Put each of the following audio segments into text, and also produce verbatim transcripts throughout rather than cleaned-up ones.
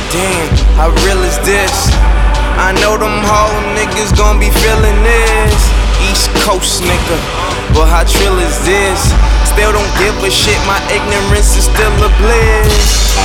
damn, how real is this? I know them Harlem niggas gon' be feeling this. East Coast nigga, but how trill is this? Still don't give a shit, my ignorance is still a bliss.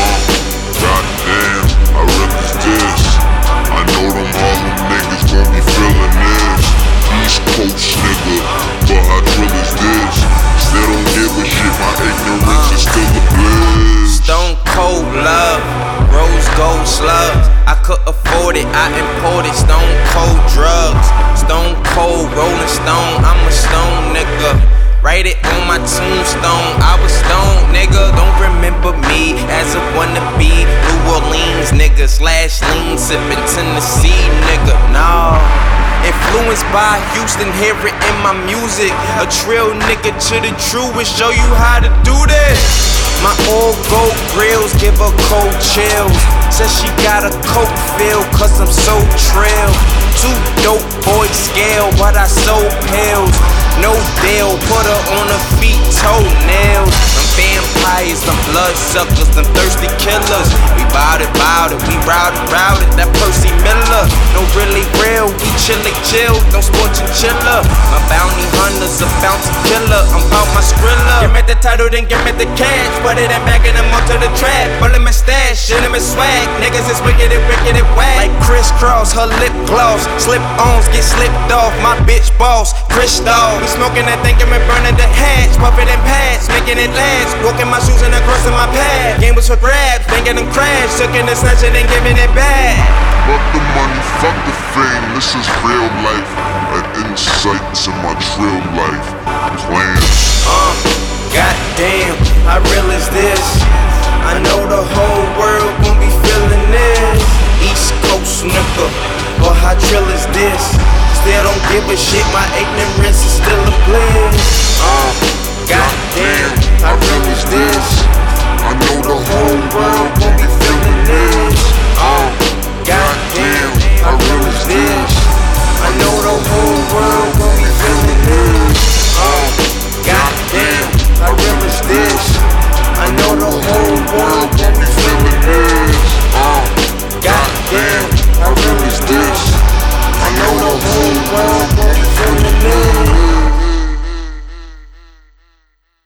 Goddamn, how real is this? I know them Harlem niggas gon' be feeling this. East Coast nigga, but how trill is this? Still don't give a shit, my ignorance is still a bliss. Stone cold love, rose gold slugs. I could afford it, I imported stone cold drugs. Stone cold rolling stone, I'm a stone nigga. Write it on my tombstone, I was stoned nigga. Don't remember me as a wannabe New Orleans nigga slash lean sippin' Tennessee nigga. Nah, influenced by Houston, hear it in my music. A trill nigga to the truest, show you how to do this. My old gold grills give her cold chills. Says she got a coke feel, cause I'm so trill. Two dope boys scale, but I sold pills. No deal, put her on her feet, toenails. Them vampires, them bloodsuckers, them thirsty killers. We bout it, bout it, we routed, routed. That Percy Miller, no really real, we chillin' chill, no sport chinchilla. My bounty hunter's a bounty killer, I'm bout my skrilla. Give me the title, then give me the cash. Put it in back and I'm up to the trap. Pull in my stash, shit in my swag. Niggas is wicked and wicked and whack. Like crisscross, her lip gloss. Slip-ons get slipped off, my bitch boss, Crystal. We smoking that thing and we burning the hatch. Puffin' and pads, making it last. Walking my shoes and across in my pad. Game was for grabs, making them crash. Sucking and snatching and giving it back. Fuck the money, fuck the fame, this is real life. An insight to my trill life. Plans. Uh, goddamn, how real is this? I know the whole world gon' be feeling this. East Coast nigga, but how trill is this? Still don't give a shit, my ignorance